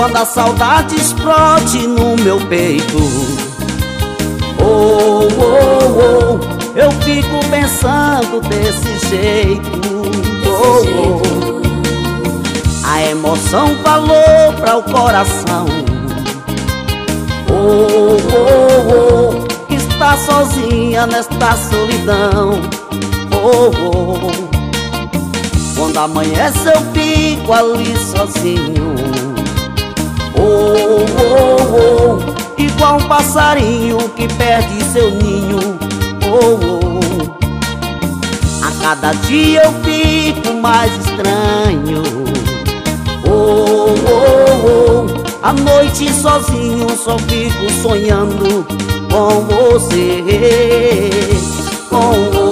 Quando a saudade explode no meu peito, oh, oh, oh, eu fico pensando desse jeito, oh, oh. A emoção falou para o coração, oh, oh, oh, que está sozinha nesta solidão, oh, oh. Quando amanhece eu fico ali sozinho, oh, oh, oh, igual um passarinho que perde seu ninho, oh, oh. A cada dia eu fico mais estranho, oh, oh, oh. À noite sozinho só fico sonhando com você, com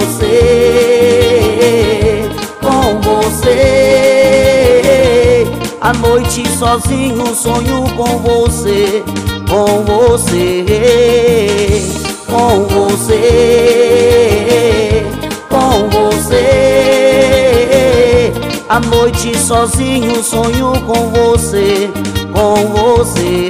você, com você. À noite sozinho sonho com você, com você, com você, com você. À noite sozinho sonho com você, com você.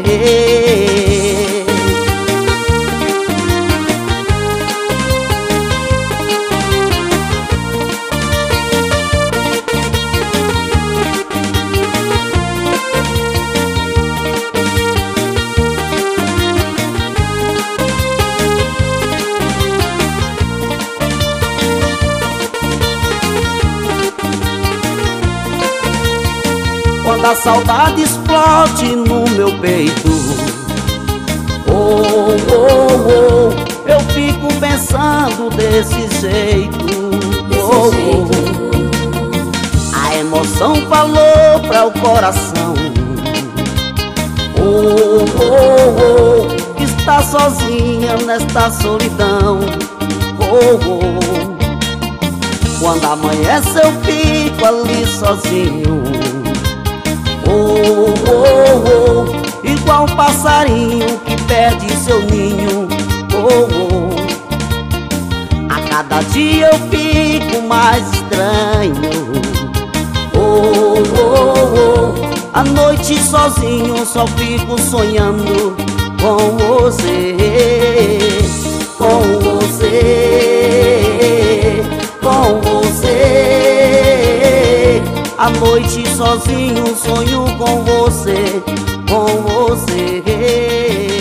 Quando a saudade explode no meu peito, oh, oh, oh, eu fico pensando desse jeito, oh, oh. A emoção falou para o coração, oh, oh, oh, que está sozinha nesta solidão, oh, oh. Quando amanhece eu fico ali sozinho, oh, oh, oh, igual um passarinho que perde seu ninho, oh, oh. A cada dia eu fico mais estranho, oh, oh, oh. À noite sozinho só fico sonhando com você, com você, com você. À noite sozinho sonho com você, com você.